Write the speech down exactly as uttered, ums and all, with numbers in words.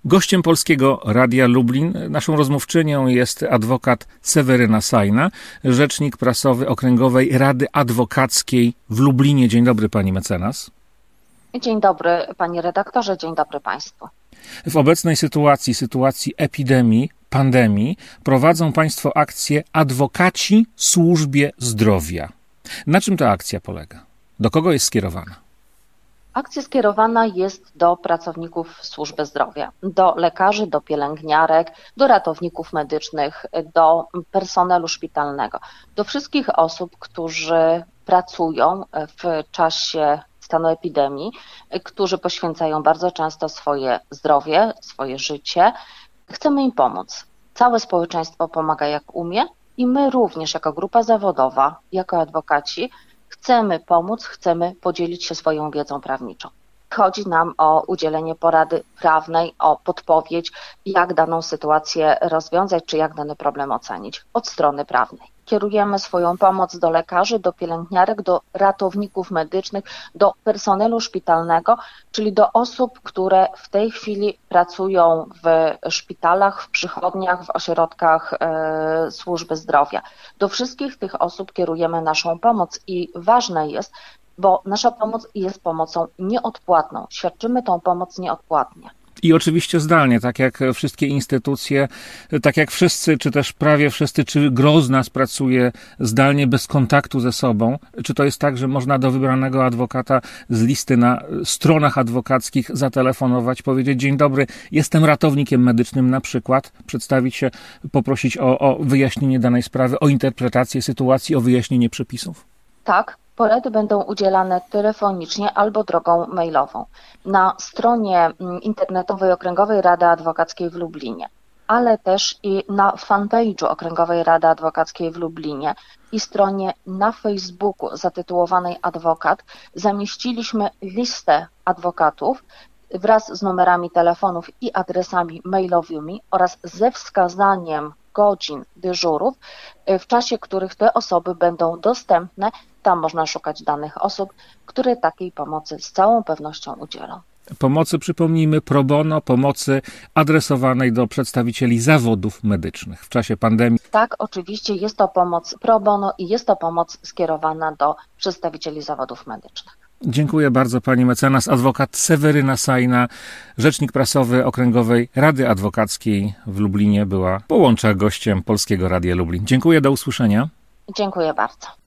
Gościem Polskiego Radia Lublin, naszą rozmówczynią jest adwokat Seweryna Sajna, rzecznik prasowy Okręgowej Rady Adwokackiej w Lublinie. Dzień dobry, pani mecenas. Dzień dobry, panie redaktorze, dzień dobry państwu. W obecnej sytuacji, sytuacji epidemii, pandemii, prowadzą państwo akcję Adwokaci Służbie Zdrowia. Na czym ta akcja polega? Do kogo jest skierowana? Akcja skierowana jest do pracowników służby zdrowia, do lekarzy, do pielęgniarek, do ratowników medycznych, do personelu szpitalnego, do wszystkich osób, którzy pracują w czasie stanu epidemii, którzy poświęcają bardzo często swoje zdrowie, swoje życie. Chcemy im pomóc. Całe społeczeństwo pomaga jak umie i my również jako grupa zawodowa, jako adwokaci chcemy pomóc, chcemy podzielić się swoją wiedzą prawniczą. Chodzi nam o udzielenie porady prawnej, o podpowiedź, jak daną sytuację rozwiązać, czy jak dany problem ocenić od strony prawnej. Kierujemy swoją pomoc do lekarzy, do pielęgniarek, do ratowników medycznych, do personelu szpitalnego, czyli do osób, które w tej chwili pracują w szpitalach, w przychodniach, w ośrodkach e, służby zdrowia. Do wszystkich tych osób kierujemy naszą pomoc i ważne jest, bo nasza pomoc jest pomocą nieodpłatną. Świadczymy tą pomoc nieodpłatnie. I oczywiście zdalnie, tak jak wszystkie instytucje, tak jak wszyscy, czy też prawie wszyscy, czy gro z nas pracuje zdalnie, bez kontaktu ze sobą. Czy to jest tak, że można do wybranego adwokata z listy na stronach adwokackich zatelefonować, powiedzieć: dzień dobry, jestem ratownikiem medycznym na przykład, przedstawić się, poprosić o, o wyjaśnienie danej sprawy, o interpretację sytuacji, o wyjaśnienie przepisów? Tak. Porady będą udzielane telefonicznie albo drogą mailową na stronie internetowej Okręgowej Rady Adwokackiej w Lublinie, ale też i na fanpage'u Okręgowej Rady Adwokackiej w Lublinie i stronie na Facebooku zatytułowanej Adwokat zamieściliśmy listę adwokatów wraz z numerami telefonów i adresami mailowymi oraz ze wskazaniem godzin dyżurów, w czasie których te osoby będą dostępne. Tam można szukać danych osób, które takiej pomocy z całą pewnością udzielą. Pomocy, przypomnijmy, pro bono, pomocy adresowanej do przedstawicieli zawodów medycznych w czasie pandemii. Tak, oczywiście jest to pomoc pro bono i jest to pomoc skierowana do przedstawicieli zawodów medycznych. Dziękuję bardzo, pani mecenas. Adwokat Seweryna Sajna, rzecznik prasowy Okręgowej Rady Adwokackiej w Lublinie, była po łączach gościem Polskiego Radia Lublin. Dziękuję, do usłyszenia. Dziękuję bardzo.